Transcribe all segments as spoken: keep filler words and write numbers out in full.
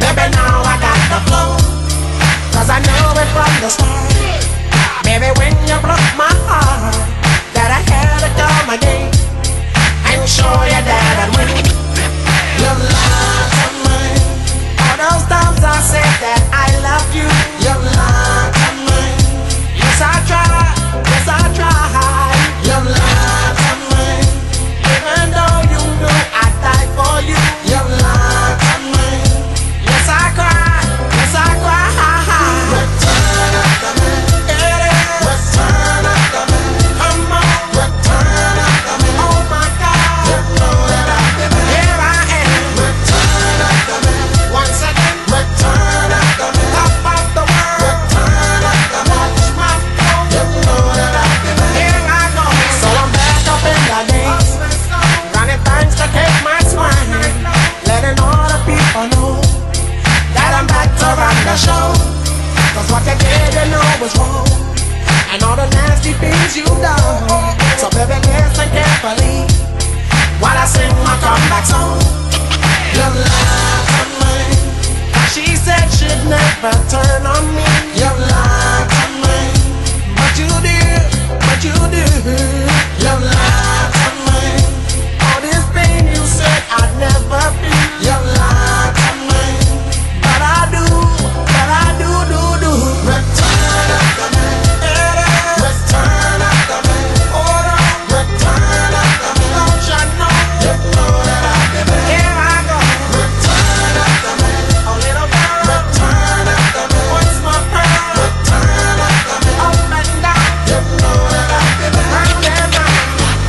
Baby, now I got the flow, cause I know it from the start. Baby, when you broke my heart, that I had to come again and show you that I'd win. You lied to me. All those times I said that I love you, you lied to me. Yes, I tried, yes, I tried. You lied to me. Even though you knew I'd die for you, you lied to me. Yes, I cried, yes, I cried. Return of the man. It is. Return of the man. Come on. Return of the man. Oh my God. You know that I've been there. Here I am. Return of the man. Once again. Return of the man. Top of the world. Return of the man. Watch my flow. You know that I've been there. Here I go. So I'm back up in the game. Running things to take my swing. Letting all the people know that I'm back to run the show. Cause what you did, you know was wrong, and all the nasty things you've done. So baby, listen carefully while I sing my comeback song. You lied to me. She said she'd never turn on me. You lied to me. But you did, but you did. You lied to me. All this pain you said I'd never feel. You lied to me. But I do, but I do, do, do. Return of the man. It is. Return of the man. Hold on. Return of the man. Don't you know? You know that I've been there. Here I go. Return of the man. A little girl. Return of the man. What's my pearl? Return of the man. Up and down. You know that I've been there. Round and round.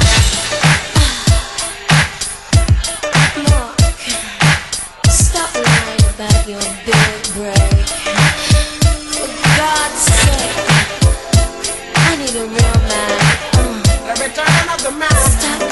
Look, stop lying about your big break. For God's sake, I need a real man. Uh, The return of the man. stop